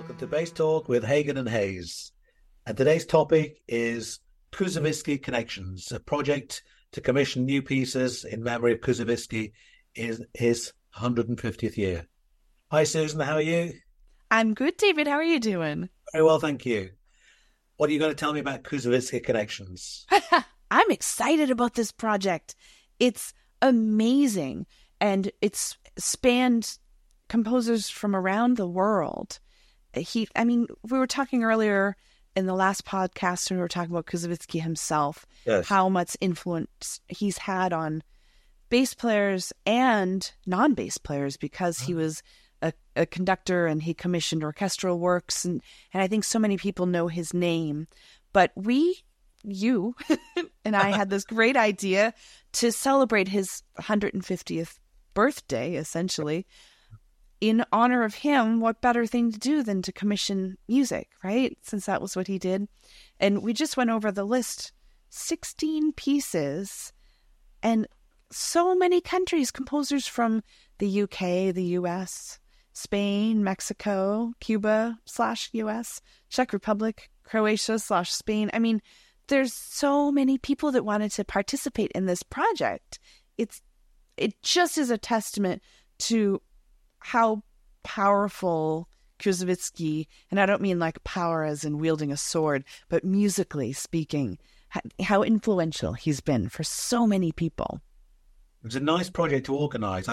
Welcome to Bass Talk with Hagen and Hayes. And today's topic is Koussevitzky Connections, a project to commission new pieces in memory of Koussevitzky in his 150th year. Hi, Susan. How are you? I'm good, David. How are you doing? Very well, thank you. What are you going to tell me about Koussevitzky Connections? I'm excited about this project. It's amazing, and it's spanned composers from around the world. We were talking earlier in the last podcast when we were talking about Koussevitzky himself, Yes. how much influence he's had on bass players and non-bass players because he was a conductor and he commissioned orchestral works. And I think so many people know his name. But you and I had this great idea to celebrate his 150th birthday, essentially. In honor of him, what better thing to do than to commission music, right? Since that was what he did. And we just went over the list, 16 pieces, and so many countries, composers from the UK, the US, Spain, Mexico, Cuba/US, Czech Republic, Croatia/Spain. I mean, there's so many people that wanted to participate in this project. It just is a testament to how powerful Koussevitzky, and I don't mean like power as in wielding a sword, but musically speaking, how influential he's been for so many people. It was a nice project to organise.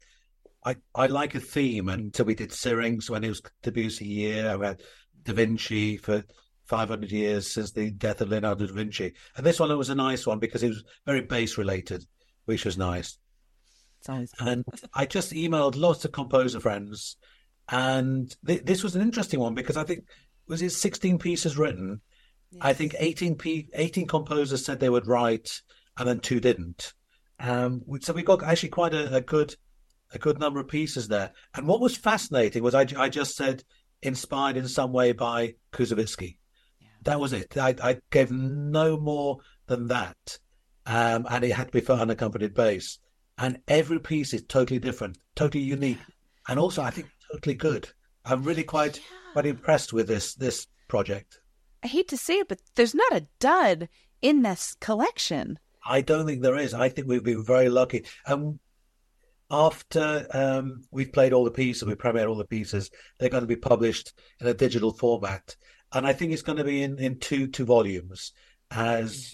I like a theme, and so we did Syrinx when it was Debussy year. We had Da Vinci for 500 years since the death of Leonardo da Vinci. And this one, it was a nice one because it was very bass related, which was nice. It's always And I just emailed lots of composer friends, and this was an interesting one because I think was it 16 pieces written. Yes. I think 18 composers said they would write, and then 2 didn't. So we got actually quite a good number of pieces there. And what was fascinating was I just said inspired in some way by Koussevitzky. Yeah. That was it. I gave no more than that, and it had to be for unaccompanied bass. And every piece is totally different, totally unique, and also I think totally good. I'm really quite impressed with this project. I hate to say it, but there's not a dud in this collection. I don't think there is. I think we've been very lucky. After we've played all the pieces, we premiered all the pieces, they're going to be published in a digital format, and I think it's going to be in two volumes as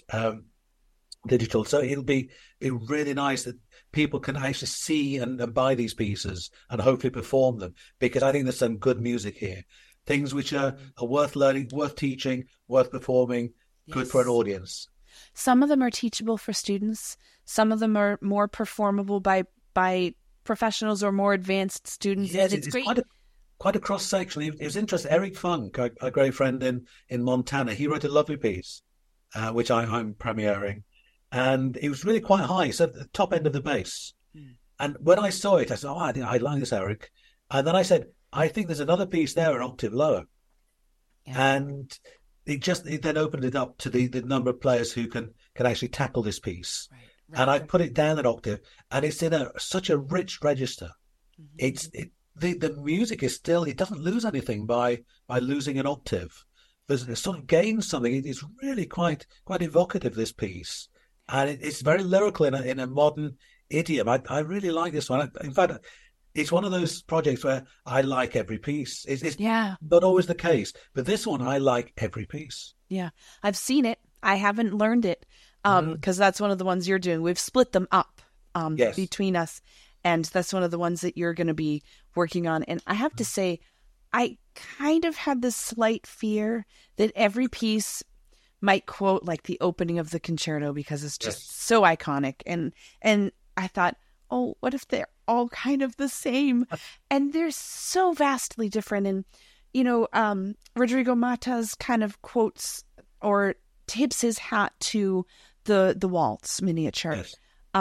digital. So it'll be really nice that people can actually see and buy these pieces and hopefully perform them, because I think there's some good music here. Things which are worth learning, worth teaching, worth performing, good for an audience. Some of them are teachable for students. Some of them are more performable by professionals or more advanced students. Yes, it's great. Quite a cross section. It was interesting. Eric Funk, a great friend in Montana, he wrote a lovely piece, which I'm premiering. And it was really quite high, so at the top end of the bass. And when I saw it, I said, I like this, Eric. And then I said, I think there's another piece there, an octave lower. Yeah. And it then opened it up to the number of players who can actually tackle this piece. Right. And I put it down an octave, and it's in such a rich register. Mm-hmm. The music is still, it doesn't lose anything by losing an octave. It sort of gains something. It's really quite evocative, this piece. And it's very lyrical in a modern idiom. I really like this one. In fact, it's one of those projects where I like every piece. It's not always the case, but this one, I like every piece. Yeah, I've seen it. I haven't learned it because that's one of the ones you're doing. We've split them up between us, and that's one of the ones that you're going to be working on. And I have to say, I kind of had this slight fear that every piece might quote like the opening of the concerto because it's just so iconic. And I thought, oh, what if they're all kind of the same? And they're so vastly different. And, Rodrigo Matas kind of quotes or tips his hat to the waltz miniature. Yes.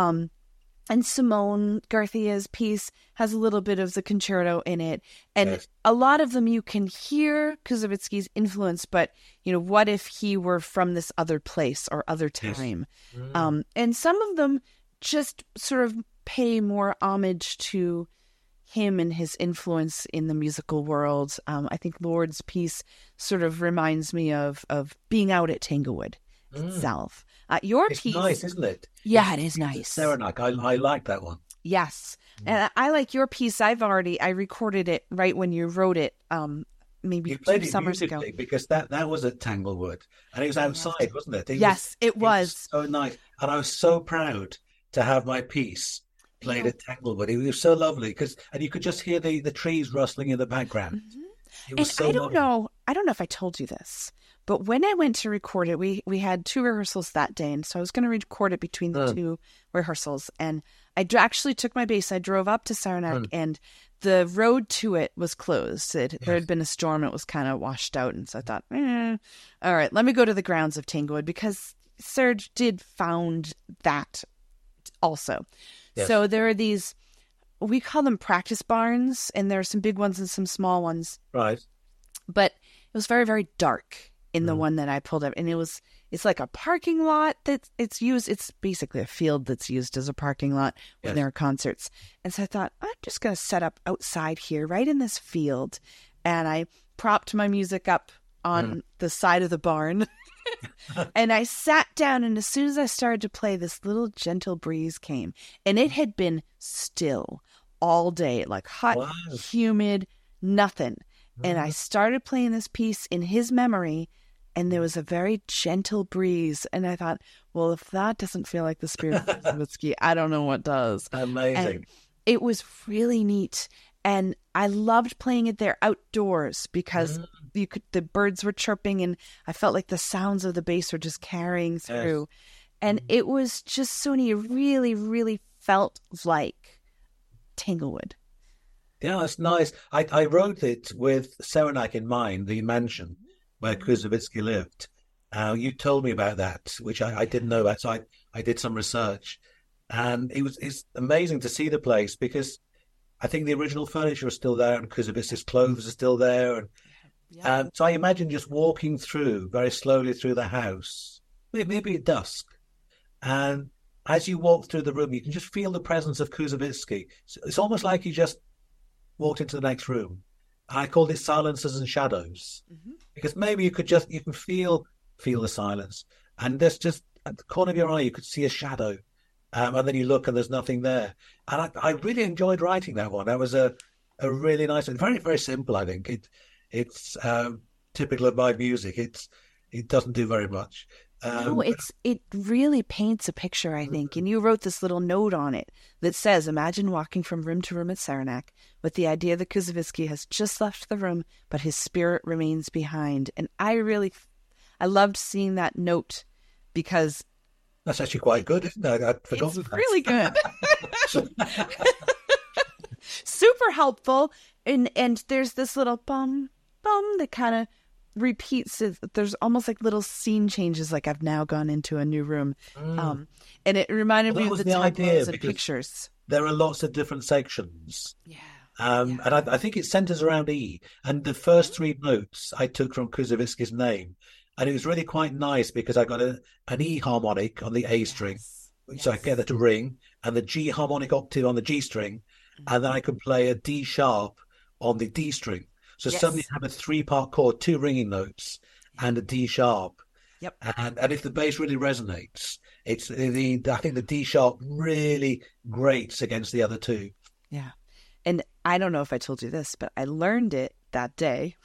And Simone Garcia's piece has a little bit of the concerto in it. And a lot of them you can hear Koussevitzky's influence, but, what if he were from this other place or other time? Yes. And some of them just sort of pay more homage to him and his influence in the musical world. I think Lord's piece sort of reminds me of being out at Tanglewood itself. Your It's piece, nice, isn't it? Yeah, it is nice. Saranac, I like that one. Yes, and I like your piece. I recorded it right when you wrote it. Maybe You played 2 it summers ago. beautifully because that was at Tanglewood, and it was outside, wasn't it? Yes, it was. So nice, and I was so proud to have my piece played at Tanglewood. It was so lovely and you could just hear the trees rustling in the background. It was so lovely. I don't know if I told you this, but when I went to record it, we had 2 rehearsals that day, and so I was going to record it between the 2 rehearsals, and I actually took my bass. I drove up to Saranac, and the road to it was closed. There had been a storm. It was kind of washed out, and so I thought, all right, let me go to the grounds of Tanglewood, because Serge did found that also. Yes. So there are these, we call them practice barns, and there are some big ones and some small ones. Right. But it was very, very dark in the one that I pulled up, and it's like a parking lot that it's used. It's basically a field that's used as a parking lot when there are concerts. And so I thought, I'm just going to set up outside here, right in this field. And I propped my music up on the side of the barn. And I sat down, and as soon as I started to play, this little gentle breeze came. And it had been still all day, like hot, humid, nothing. And I started playing this piece in his memory, and there was a very gentle breeze. And I thought, well, if that doesn't feel like the spirit of Kuzovitsky, I don't know what does. Amazing. And it was really neat. And I loved playing it there outdoors because the birds were chirping, and I felt like the sounds of the bass were just carrying through. And it was just so neat. It really, really felt like Tanglewood. Yeah, that's nice. I wrote it with Saranac in mind, the mansion where Kuzovitsky lived. You told me about that, which I didn't know about. So I did some research, and it's amazing to see the place, because I think the original furniture is still there, and Kuzovitsky's clothes are still there. And so I imagine just walking through very slowly through the house, maybe at dusk. And as you walk through the room, you can just feel the presence of Kuzovitsky. It's almost like you just walked into the next room. I called it silences and shadows, because maybe you can feel the silence, and there's just at the corner of your eye you could see a shadow, and then you look and there's nothing there. And I really enjoyed writing that one. That was a really nice one, very, very simple. I think it's typical of my music. It doesn't do very much. No, it really paints a picture, I think. And you wrote this little note on it that says, imagine walking from room to room at Saranac with the idea that Kuzovitsky has just left the room, but his spirit remains behind. And I loved seeing that note, because that's actually quite good, isn't it? I'd forgotten it's really good. Super helpful. And there's this little bum that kind of repeats it. There's almost like little scene changes, like I've now gone into a new room. And it reminded me of the tableaus and pictures. There are lots of different sections. And I think it centers around E. And the first 3 notes I took from Kuzovitsky's name. And it was really quite nice, because I got an E harmonic on the A string, so I get that to ring, and the G harmonic octave on the G string, and then I could play a D sharp on the D string. So suddenly you have a 3-part chord, 2 ringing notes, and a D sharp. Yep. And if the bass really resonates, I think the D sharp really grates against the other 2. Yeah. And I don't know if I told you this, but I learned it that day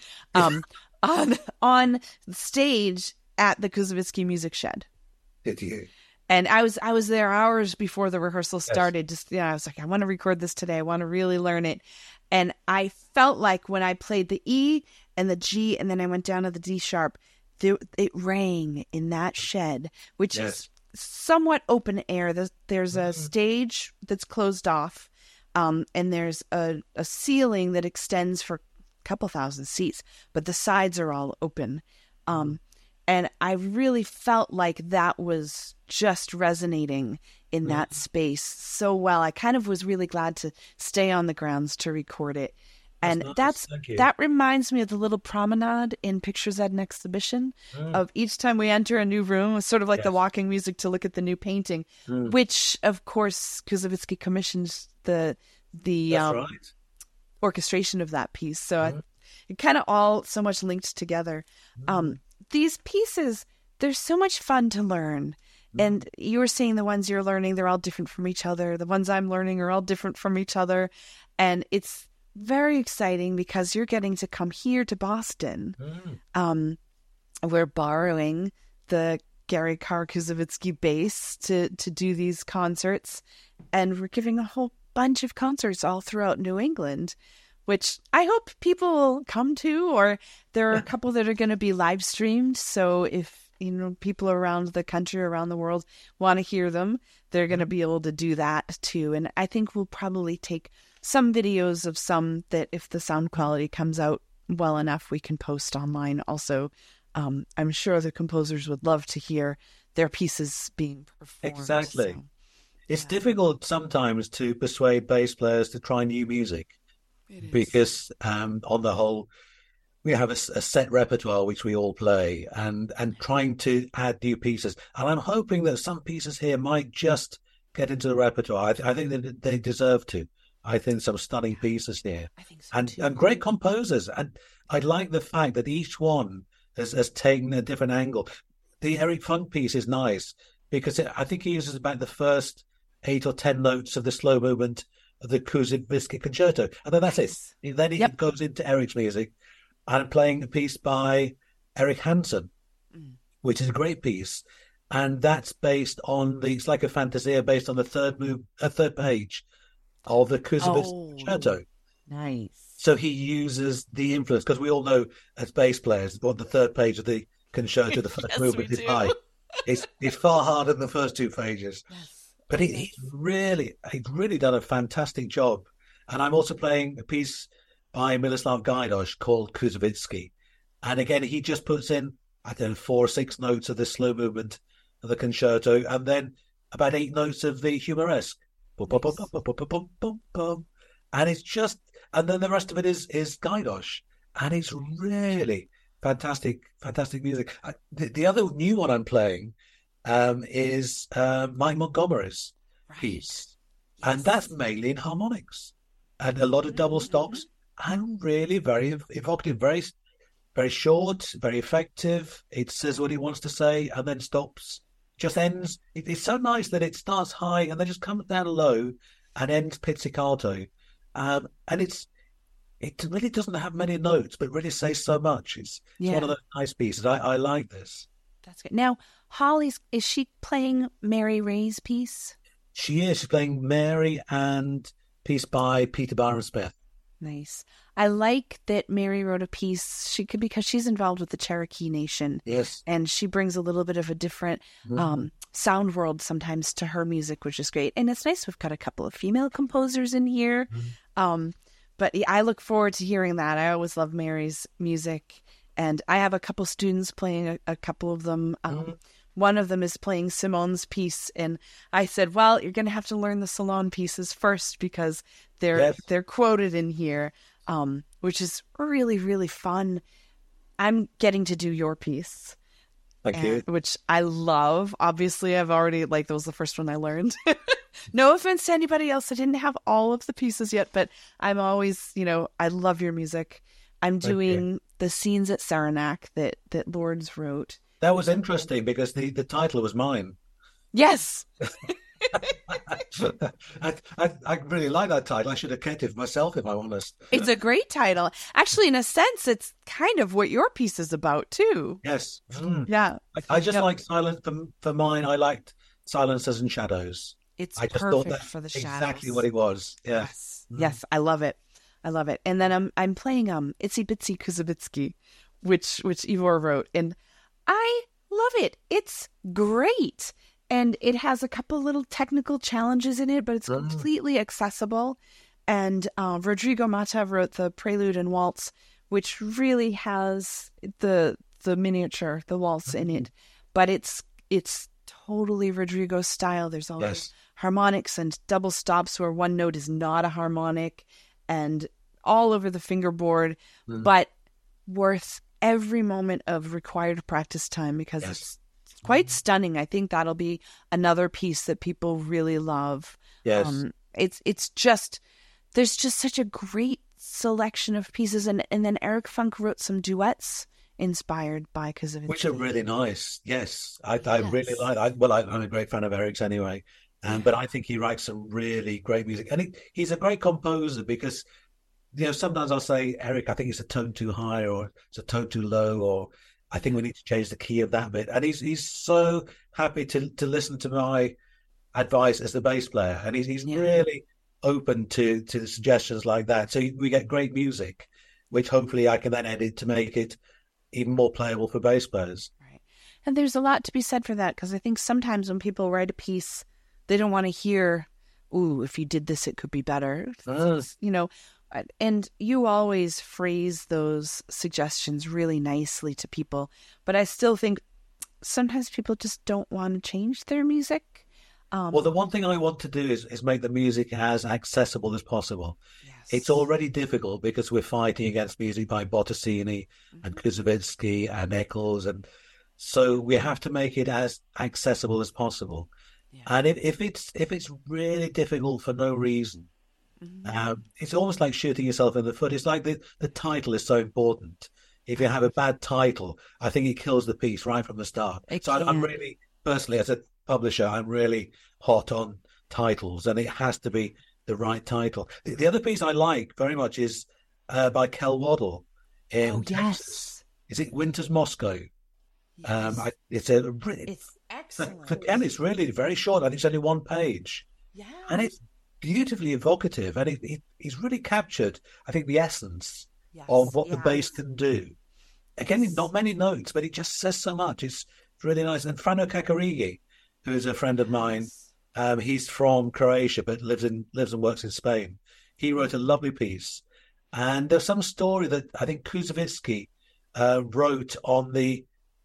on stage at the Kuzovitsky Music Shed. Did you? And I was there hours before the rehearsal started. Just I was like, I want to record this today. I want to really learn it. And I felt like when I played the E and the G, and then I went down to the D sharp, it rang in that shed, which is somewhat open air. There's a stage that's closed off, and there's a ceiling that extends for a couple thousand seats, but the sides are all open. And I really felt like that was just resonating in that space so well. I kind of was really glad to stay on the grounds to record it. And that reminds me of the little promenade in Pictures at an Exhibition of each time we enter a new room. It's sort of like the walking music to look at the new painting, which, of course, Kuzovitsky commissions the the That's right. orchestration of that piece. So Mm. it kind of all so much linked together. These pieces, they're so much fun to learn. And you were saying the ones you're learning, they're all different from each other. The ones I'm learning are all different from each other. And it's very exciting because you're getting to come here to Boston. We're borrowing the Gary Carr-Kuzovitsky bass to do these concerts. And we're giving a whole bunch of concerts all throughout New England, which I hope people will come to, or there are a couple that are going to be live streamed. So if people around the country, around the world want to hear them, they're going to be able to do that too. And I think we'll probably take some videos of some that, if the sound quality comes out well enough, we can post online also. I'm sure the composers would love to hear their pieces being performed. Exactly. So, It's difficult sometimes to persuade bass players to try new music because, on the whole, we have a set repertoire which we all play, and trying to add new pieces. And I'm hoping that some pieces here might just get into the repertoire. I think that they deserve to. I think some stunning pieces here, I think so and too. and great composers. And I like the fact that each one has taken a different angle. The Eric Funk piece is nice because I think he uses about the first 8 or 10 notes of the slow movement of the Kuzovitsky concerto, and then that's it. Then he goes into Eric's music. And playing a piece by Eric Hansen, which is a great piece, and that's based on it's like a fantasia based on the third page of the Kuzovitsky concerto. Nice. So he uses the influence, because we all know as bass players, on the third page of the concerto, the first movement is high. It's far harder than the first 2 pages. Yes. But he's really done a fantastic job. And I'm also playing a piece by Miloslav Gajdosh called Kuzovitsky. And again, he just puts in, I don't know, 4 or 6 notes of the slow movement of the concerto, and then about 8 notes of the humoresque. And it's just, and then the rest of it is Gajdosh. And it's really fantastic music. The other new one I'm playing is Mike Montgomery's piece. And that's mainly in harmonics and a lot of double stops. And really very evocative, very, very short, very effective. It says what he wants to say and then stops, just ends. It's so nice that it starts high and then just comes down low and ends pizzicato. And it really doesn't have many notes, but really says so much. It's one of those nice pieces. I like this. That's good. Now, is she playing Mary Ray's piece? She is. She's playing Mary and piece by Peter Byron-Smith. Nice. I like that Mary wrote a piece. Because she's involved with the Cherokee Nation. Yes. And she brings a little bit of a different sound world sometimes to her music, which is great. And it's nice we've got a couple of female composers in here. But I look forward to hearing that. I always love Mary's music. And I have a couple students playing a couple of them. One of them is playing Simone's piece, and I said, "Well, you're going to have to learn the Salon pieces first because they're quoted in here, which is really, really fun." I'm getting to do your piece, thank you, which I love. Obviously, I've already that was the first one I learned. No offense to anybody else, I didn't have all of the pieces yet, but I'm always, I love your music. I'm doing the scenes at Saranac that Lords wrote. That was interesting because the title was mine. Yes. I really like that title. I should have kept it for myself, if I'm honest. It's a great title. Actually, in a sense, it's kind of what your piece is about, too. Yes. Yeah. I just like silence. For mine, I liked Silences and Shadows. I just thought that's for the shadows. Exactly what it was. Yeah. Yes. I love it. And then I'm playing Itsy Bitsy Kuzovitsky, which Ivor wrote, and I love it. It's great. And it has a couple little technical challenges in it, but it's completely accessible. And Rodrigo Mata wrote the Prelude and Waltz, which really has the miniature, the waltz in it. But it's totally Rodrigo style. There's all these harmonics and double stops where one note is not a harmonic, and all over the fingerboard, but worth every moment of required practice time because it's quite stunning. I think that'll be another piece that people really love. Yes. It's just there's just such a great selection of pieces. And then Eric Funk wrote some duets inspired by Koussevitzky. Which are really nice. Yes, I really like. I'm a great fan of Eric's anyway, but I think he writes some really great music, and he's a great composer because sometimes I'll say, Eric, I think it's a tone too high, or it's a tone too low, or I think we need to change the key of that bit. And he's so happy to listen to my advice as the bass player, and he's really open to suggestions like that. So we get great music, which hopefully I can then edit to make it even more playable for bass players. Right. And there's a lot to be said for that, because I think sometimes when people write a piece, they don't want to hear, ooh, if you did this, it could be better. And you always phrase those suggestions really nicely to people. But I still think sometimes people just don't want to change their music. Well, the one thing I want to do is make the music as accessible as possible. Yes. It's already difficult because we're fighting against music by Bottesini and Koussevitzky and Eccles, and so we have to make it as accessible as possible. Yeah. And if it's really difficult for no reason, it's almost like shooting yourself in the foot. It's like the title is so important. If you have a bad title, I think it kills the piece right from the start. I'm really, personally, as a publisher, I'm really hot on titles, and it has to be the right title. The other piece I like very much is by Kel Waddle in Texas. Is it Winter's Moscow? Yes. It's excellent. And it's really very short. I think it's only one page. Yeah. And it's beautifully evocative, and he's really captured, I think, the essence of what the bass can do. Again, not many notes, but it just says so much. It's really nice. And Frano Kakarigi, who is a friend of mine, he's from Croatia but lives and works in Spain. He wrote a lovely piece, and there's some story that I think Koussevitzky wrote on the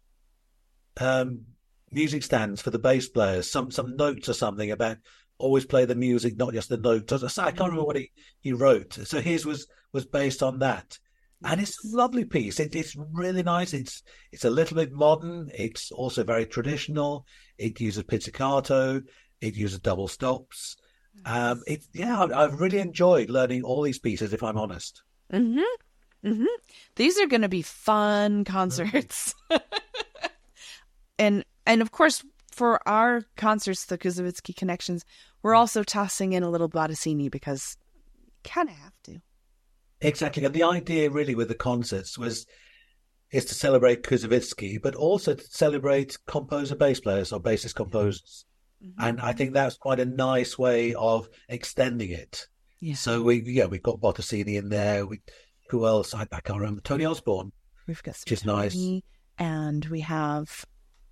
music stands for the bass players. Some notes or something about always play the music, not just the notes. I can't remember what he wrote. So his was based on that. And it's a lovely piece. It's really nice. It's a little bit modern. It's also very traditional. It uses pizzicato. It uses double stops. I've really enjoyed learning all these pieces, if I'm honest. These are going to be fun concerts. And of course, for our concerts, the Koussevitzky Connections, we're also tossing in a little Bottesini because you kind of have to. Exactly. And the idea really with the concerts is to celebrate Koussevitzky, but also to celebrate composer bass players or bassist composers. And I think that's quite a nice way of extending it. Yeah. So we've got Bottesini in there. Who else? I can't remember. Tony Osborne. We've got which is nice. And we have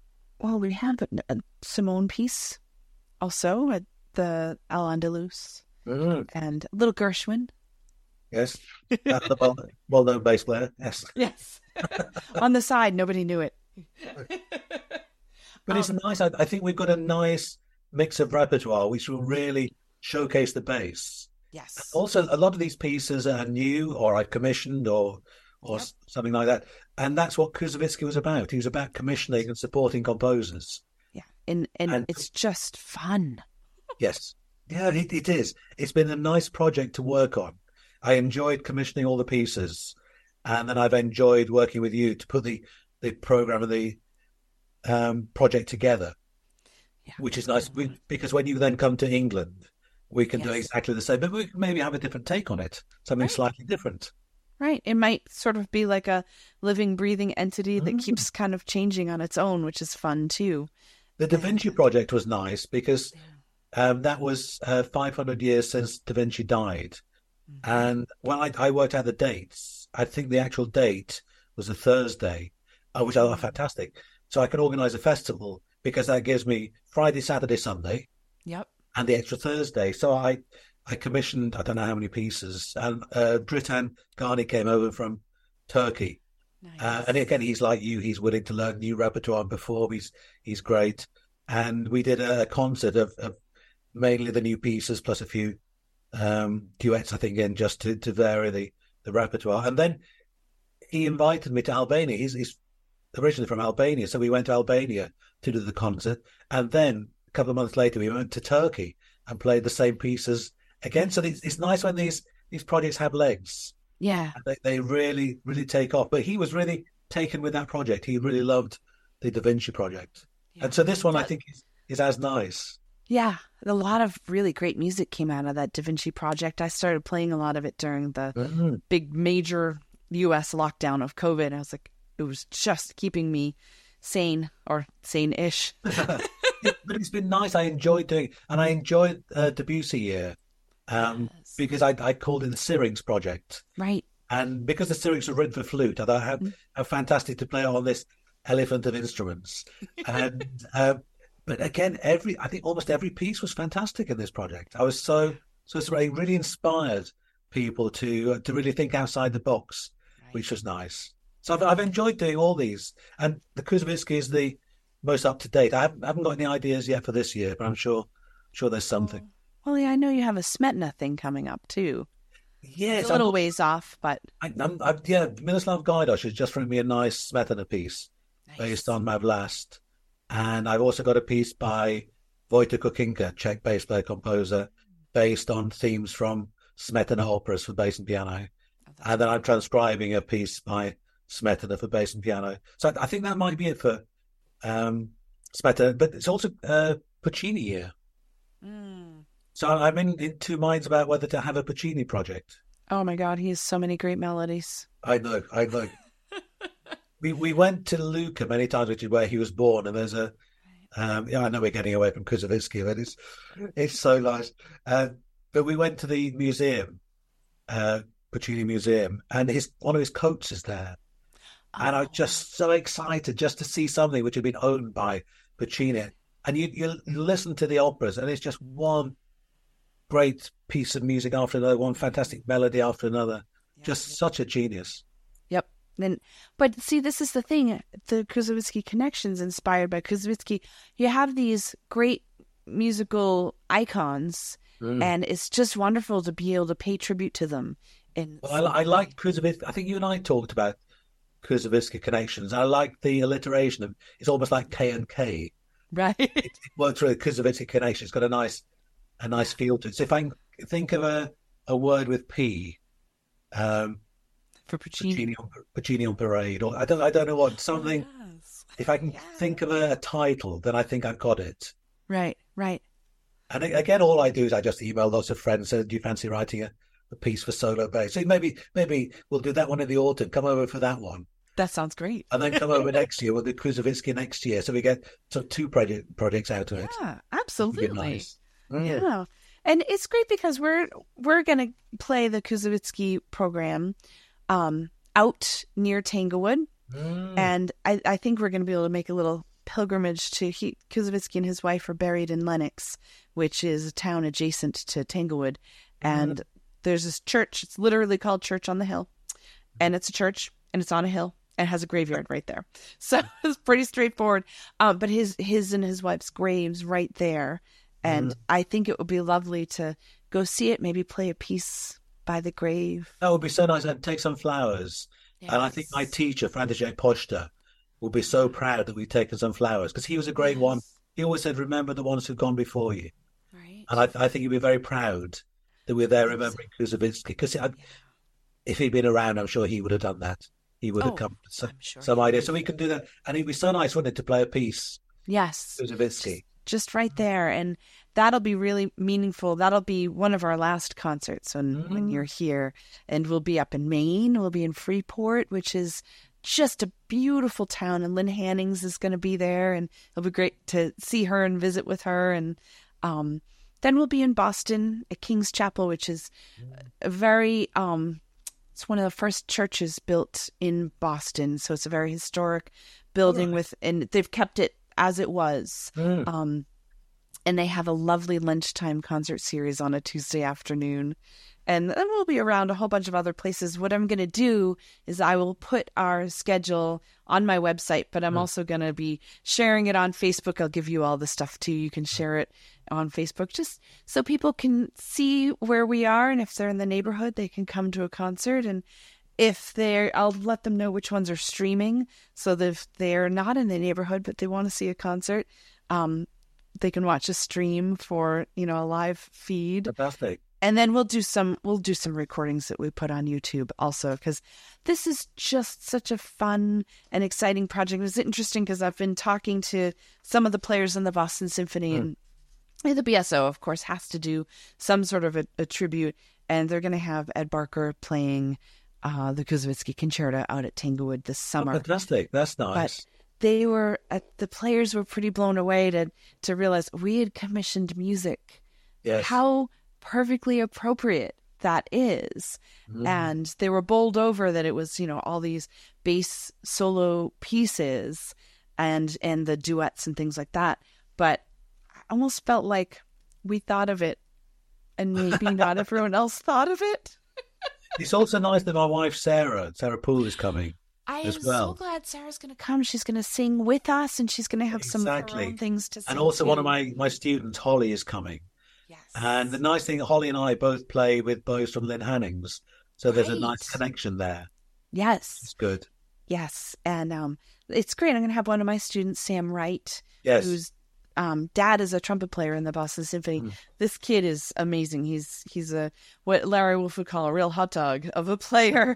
a Simone piece also at the Al Andalus and Little Gershwin. Yes, that's the well-known bass player. Yes. On the side, nobody knew it. But it's nice. I think we've got a nice mix of repertoire which will really showcase the bass. Yes. Also, a lot of these pieces are new, or I've commissioned, or something like that. And that's what Koussevitzky was about. He was about commissioning and supporting composers. Yeah, and it's just fun. Yes. Yeah, it is. It's been a nice project to work on. I enjoyed commissioning all the pieces, and then I've enjoyed working with you to put the program of the project together, which is nice because when you then come to England, we can do exactly the same, but we can maybe have a different take on it, something slightly different. Right. It might sort of be like a living, breathing entity that keeps kind of changing on its own, which is fun too. The Da Vinci Project was nice because that was 500 years since Da Vinci died. And when I worked out the dates, I think the actual date was a Thursday, which I thought fantastic. So I can organise a festival because that gives me Friday, Saturday, Sunday. Yep. And the extra Thursday. So I commissioned, I don't know how many pieces. And Dritan Ghani came over from Turkey. Nice. And again, he's like you. He's willing to learn new repertoire and perform. He's great. And we did a concert of mainly the new pieces plus a few duets, I think, again, just to vary the repertoire. And then he invited me to Albania. He's originally from Albania, so we went to Albania to do the concert. And then a couple of months later, we went to Turkey and played the same pieces again, so it's nice when these projects have legs. Yeah. And they really, really take off. But he was really taken with that project. He really loved the Da Vinci Project. Yeah. And so this one, I think, is as nice. Yeah. A lot of really great music came out of that Da Vinci Project. I started playing a lot of it during the big major US lockdown of COVID. I was like, it was just keeping me sane or sane-ish. But it's been nice. I enjoyed doing it. And I enjoyed Debussy Year because I called it the Syrinx Project. Right. And because the Syrinx are written for flute, I thought how fantastic to play on this elephant of instruments. And but again, I think almost every piece was fantastic in this project. I was so it really inspired people to really think outside the box, which was nice. So I've enjoyed doing all these, and the Koussevitzky is the most up to date. I haven't got any ideas yet for this year, but I'm sure there's something. Well, yeah, I know you have a Smetana thing coming up too. Yes, it's a little ways off, but yeah, Miroslav Gajdos has just written me a nice Smetana piece based on Mavlast, and I've also got a piece by Wojtek Kukinka, Czech bass player composer, based on themes from Smetana operas for bass and piano, and then I'm transcribing a piece by Smetana for bass and piano. So I think that might be it for Smetana, but it's also Puccini year. So I'm in two minds about whether to have a Puccini project. Oh my God, he has so many great melodies. I know. We went to Lucca many times, which is where he was born, and there's a I know we're getting away from Koussevitzky, but it's so nice. But we went to the museum, Puccini Museum, and one of his coats is there. And I was just so excited just to see something which had been owned by Puccini. And you listen to the operas, and it's just one great piece of music after another, one fantastic melody after another. Yeah. Just such a genius. Yep. But see, this is the thing. The Koussevitzky connection's inspired by Koussevitzky. You have these great musical icons, and it's just wonderful to be able to pay tribute to them. Well, I like Koussevitzky. I think you and I talked about Koussevitzky connections. I like the alliteration of it's almost like K and K. Right. It works through a Koussevitzky connection. It's got a nice feel to it. So if I think of a word with P, for Puccini on Parade, or I don't know what something. Oh, yes. If I can think of a title, then I think I've got it. Right. And again, all I do is I just email lots of friends. Say, do you fancy writing a piece for solo bass? So maybe we'll do that one in the autumn. Come over for that one. That sounds great. And then come over next year. We'll do Koussevitzky next year. So we get two projects out of it. Yeah, absolutely. Nice. Yeah. And it's great because we're going to play the Koussevitzky program out near Tanglewood. And I think we're going to be able to make a little pilgrimage to Koussevitzky and his wife are buried in Lennox, which is a town adjacent to Tanglewood. And there's this church. It's literally called Church on the Hill. And it's a church, and it's on a hill. And has a graveyard right there. So it's pretty straightforward. But his and his wife's graves right there. And I think it would be lovely to go see it, maybe play a piece by the grave. That would be so nice. I'd take some flowers. Yes. And I think my teacher, František Pošta, will be so proud that we've taken some flowers because he was a great one. He always said, remember the ones who've gone before you. Right. And I think he'd be very proud that we're there remembering Koussevitzky. Because if he'd been around, I'm sure he would have done that. He would have come with some idea. So we can do that. And it'd be so nice, wouldn't it, to play a piece. Yes. Koussevitzky. Just right there. And that'll be really meaningful. That'll be one of our last concerts when you're here. And we'll be up in Maine. We'll be in Freeport, which is just a beautiful town. And Lynn Hannings is going to be there. And it'll be great to see her and visit with her. And then we'll be in Boston at King's Chapel, which is a very... it's one of the first churches built in Boston. So it's a very historic building and they've kept it as it was. And they have a lovely lunchtime concert series on a Tuesday afternoon. And then we'll be around a whole bunch of other places. What I'm going to do is I will put our schedule on my website, but I'm also going to be sharing it on Facebook. I'll give you all the stuff too. You can share it on Facebook just so people can see where we are. And if they're in the neighborhood, they can come to a concert. And I'll let them know which ones are streaming. So that if they're not in the neighborhood, but they want to see a concert, they can watch a stream for, a live feed. Fantastic. And then we'll do some recordings that we put on YouTube also, because this is just such a fun and exciting project. It's interesting because I've been talking to some of the players in the Boston Symphony, and the BSO, of course, has to do some sort of a tribute, and they're going to have Ed Barker playing the Koussevitzky Concerto out at Tanglewood this summer. Fantastic. That's nice. But the players were pretty blown away to realize we had commissioned music. Yes. How perfectly appropriate that is. And they were bowled over that it was, all these bass solo pieces and the duets and things like that. But I almost felt like we thought of it and maybe not everyone else thought of it. It's also nice that my wife, Sarah Poole, is coming. I am as well. so glad Sarah's going to come. She's going to sing with us, and she's going to have some of her own things to say. And also too. one of my students, Holly, is coming. Yes. And the nice thing, Holly and I both play with bows from Lynn Hannings. So there's a nice connection there. Yes. It's good. Yes. And it's great. I'm going to have one of my students, Sam Wright, Yes. whose dad is a trumpet player in the Boston Symphony. This kid is amazing. He's a what Larry Wolf would call a real hot dog of a player.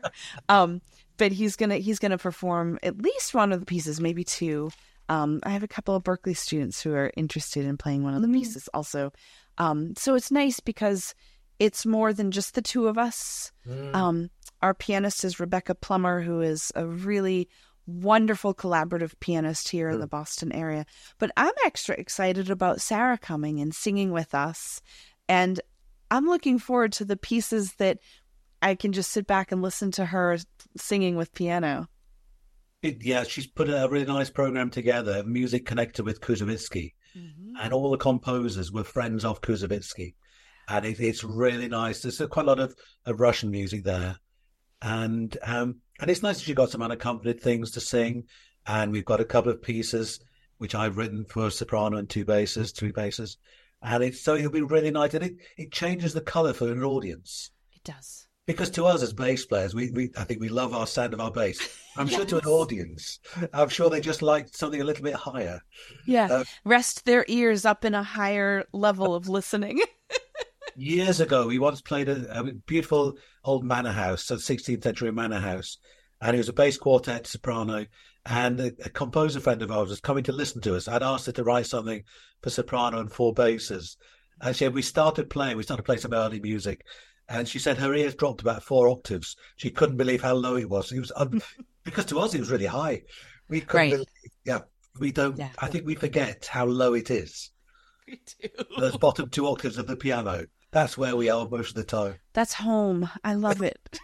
But he's gonna perform at least one of the pieces, maybe two. I have a couple of Berkeley students who are interested in playing one of the pieces also. So it's nice because it's more than just the two of us. Our pianist is Rebecca Plummer, who is a really wonderful collaborative pianist here in the Boston area. But I'm extra excited about Sarah coming and singing with us. And I'm looking forward to the pieces that I can just sit back and listen to her singing with piano. She's put a really nice program together, music connected with Koussevitzky. And all the composers were friends of Koussevitzky. And it's really nice. There's quite a lot of Russian music there. And it's nice that she got some unaccompanied things to sing. And we've got a couple of pieces which I've written for soprano and three basses. And it'll be really nice. And it changes the colour for an audience. It does. Because to us as bass players, I think we love our sound of our bass. I'm sure to an audience, I'm sure they just like something a little bit higher. Yeah, rest their ears up in a higher level of listening. Years ago, we once played a beautiful old manor house, a 16th century manor house, and it was a bass quartet soprano, and a composer friend of ours was coming to listen to us. I'd asked her to write something for soprano and four basses, and we started playing some early music. And she said her ears dropped about 4 octaves. She couldn't believe how low it was. It was because to us it was really high. We couldn't believe. We don't. Yeah. I think we forget how low it is. We do. Those bottom 2 octaves of the piano. That's where we are most of the time. That's home. I love it.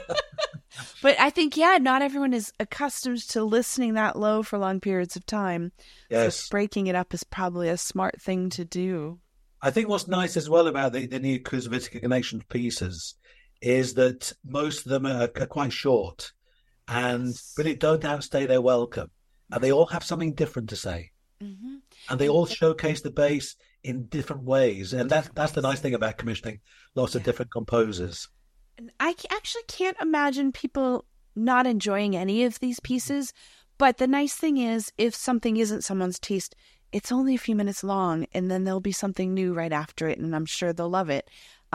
But I think not everyone is accustomed to listening that low for long periods of time. Yes, so breaking it up is probably a smart thing to do. I think what's nice as well about the new Koussevitzky Connection pieces is that most of them are quite short and really don't outstay their welcome. And they all have something different to say. And they all showcase the bass in different ways. And that's the nice thing about commissioning lots of different composers. And I actually can't imagine people not enjoying any of these pieces. But the nice thing is, if something isn't someone's taste, it's only a few minutes long, and then there'll be something new right after it, and I'm sure they'll love it.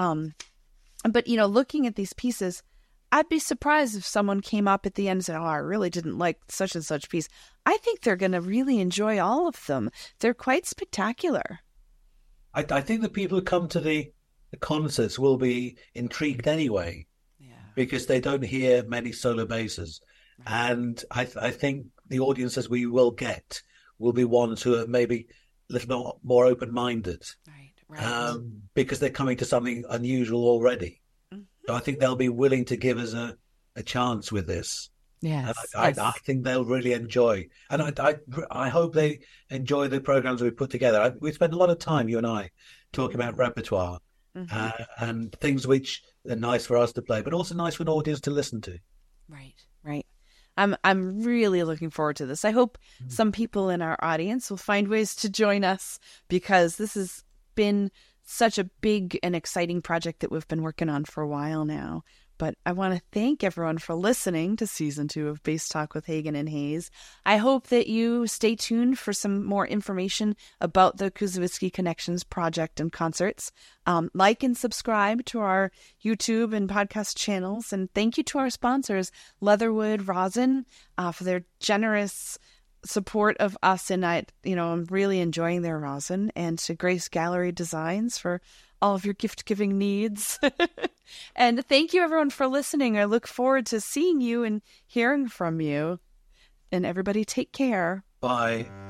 But, looking at these pieces, I'd be surprised if someone came up at the end and said, I really didn't like such and such piece. I think they're going to really enjoy all of them. They're quite spectacular. I think the people who come to the concerts will be intrigued anyway, because they don't hear many solo basses. Right. And I think the audiences we will get will be ones who are maybe a little bit more open-minded, right. Because they're coming to something unusual already. So I think they'll be willing to give us a chance with this. Yes, I think they'll really enjoy. And I hope they enjoy the programs we put together. We spend a lot of time, you and I, talking about repertoire and things which are nice for us to play, but also nice for an audience to listen to. Right. I'm really looking forward to this. I hope some people in our audience will find ways to join us, because this has been such a big and exciting project that we've been working on for a while now. But I want to thank everyone for listening to Season 2 of Bass Talk with Hagen and Hayes. I hope that you stay tuned for some more information about the Kuzovitsky Connections project and concerts. Like and subscribe to our YouTube and podcast channels. And thank you to our sponsors, Leatherwood Rosin, for their generous support of us. And I'm really enjoying their rosin. And to Grace Gallery Designs for all of your gift-giving needs. And thank you, everyone, for listening. I look forward to seeing you and hearing from you. And everybody, take care. Bye.